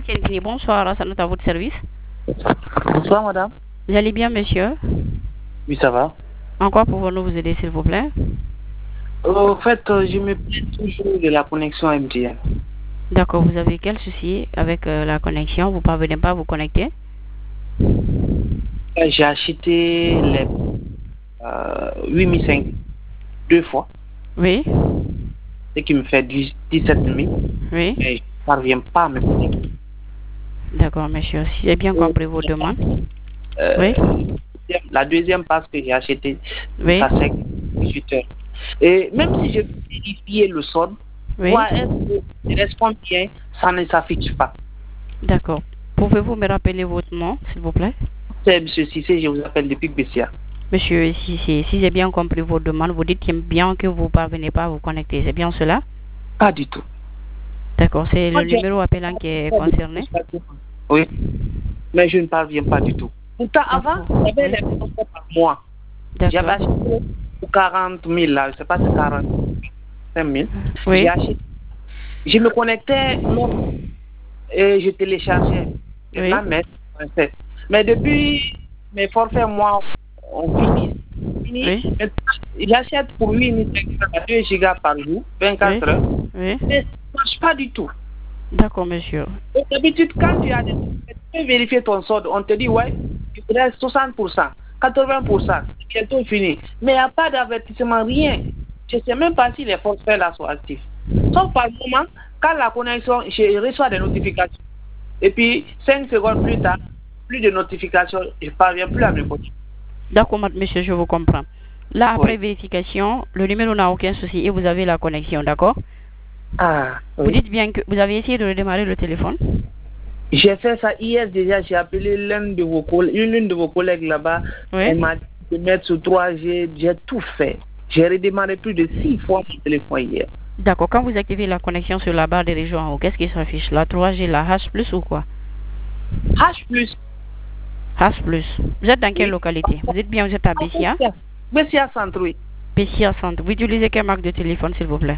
Tientini, bonsoir, Hassan, à votre service. Bonsoir madame. Vous allez bien, monsieur? Oui, ça va. En quoi pouvons-nous vous aider, s'il vous plaît? En fait, je me plains toujours de la connexion MTN. D'accord, vous avez quel souci avec la connexion? Vous ne parvenez pas à vous connecter? J'ai acheté les 8500 deux fois, Oui, ce qui me fait 17 000, oui. mais je ne parviens pas à me connecter. D'accord, monsieur. Si j'ai bien compris vos demandes. Oui, La deuxième passe que j'ai achetée, oui, ça fait 18 heures. Et même si je vérifie le solde, oui. voir est-ce que je réponds bien, ça ne s'affiche pas. D'accord. Pouvez-vous me rappeler votre nom, s'il vous plaît? C'est M. Cissé, je vous appelle depuis Bessia. Monsieur, si j'ai bien compris vos demandes, vous dites bien que vous ne parvenez pas à vous connecter. C'est bien cela? Pas du tout. D'accord, c'est le numéro appelant qui est concerné? Oui, mais je ne parviens pas du tout. Pourtant, avant, j'avais les forfaits par mois. J'avais D'accord. acheté pour 40 000, là, je ne sais pas si 45 000. Oui. J'ai acheté. Je me connectais et je téléchargeais. Oui. Là, mais depuis mes forfaits, moi, on fini. Oui. J'achète pour 8500 à 2 gigas par jour, 24 heures. Oui. Mais ça ne marche pas du tout. D'accord, monsieur. Et d'habitude, quand tu as tu peux vérifier ton solde, on te dit, ouais, il te reste 60%, 80%, c'est bientôt fini. Mais il n'y a pas d'avertissement, rien. Je ne sais même pas si les forfaits là sont actifs. Sauf par moment, quand la connexion, je reçois des notifications. Et puis, 5 secondes plus tard, plus de notifications, je ne parviens plus à me connecter. D'accord, monsieur, je vous comprends. Là, après Oui. vérification, le numéro n'a aucun souci et vous avez la connexion, d'accord? Ah, Vous oui. dites bien que vous avez essayé de redémarrer le téléphone? J'ai fait ça hier déjà, j'ai appelé l'une de vos collègues là-bas. Oui. Elle m'a dit de mettre sur 3G, j'ai tout fait. J'ai redémarré plus de 6 fois mon téléphone hier. D'accord, quand vous activez la connexion sur la barre des régions en haut, qu'est-ce qui s'affiche? La 3G, la H+, ou quoi? H+. H+. Vous êtes dans quelle Oui. localité? Vous êtes bien, vous êtes à Bessia? Bessia Centre, oui. Bessia Centre. Vous utilisez quelle marque de téléphone, s'il vous plaît?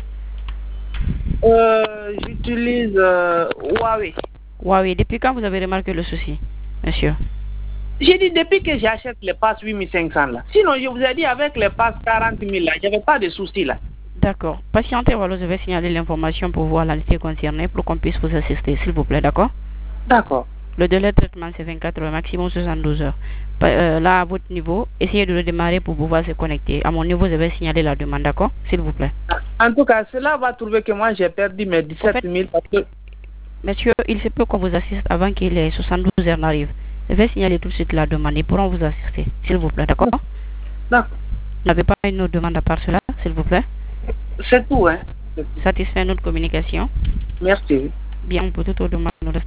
J'utilise Huawei. Huawei. Depuis quand vous avez remarqué le souci, monsieur? J'ai dit depuis que j'achète les passes 8500 là. Sinon, je vous ai dit avec les passes 40 000 là, j'avais pas de soucis là. D'accord. Patientez, voilà, je vais signaler l'information pour voir l'entité concernée pour qu'on puisse vous assister, s'il vous plaît, d'accord? D'accord. Le délai de traitement, c'est 24 heures, maximum 72 heures. Là, à votre niveau, essayez de redémarrer pour pouvoir se connecter. À mon niveau, je vais signaler la demande, d'accord? S'il vous plaît. En tout cas, cela va trouver que moi, j'ai perdu mes 17 000 parce que... Monsieur, il se peut qu'on vous assiste avant que les 72 heures n'arrivent. Je vais signaler tout de suite la demande. Ils pourront vous assister, s'il vous plaît, d'accord? D'accord. Vous n'avez pas une autre demande à part cela, s'il vous plaît? C'est tout, hein. Satisfait notre communication? Merci. Bien, pour toute autre demande, nous